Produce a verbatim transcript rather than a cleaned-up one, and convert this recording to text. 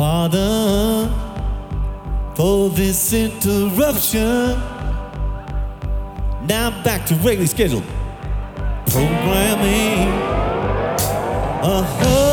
Pardon for this interruption. Now back to regularly scheduled programming. Uh-huh.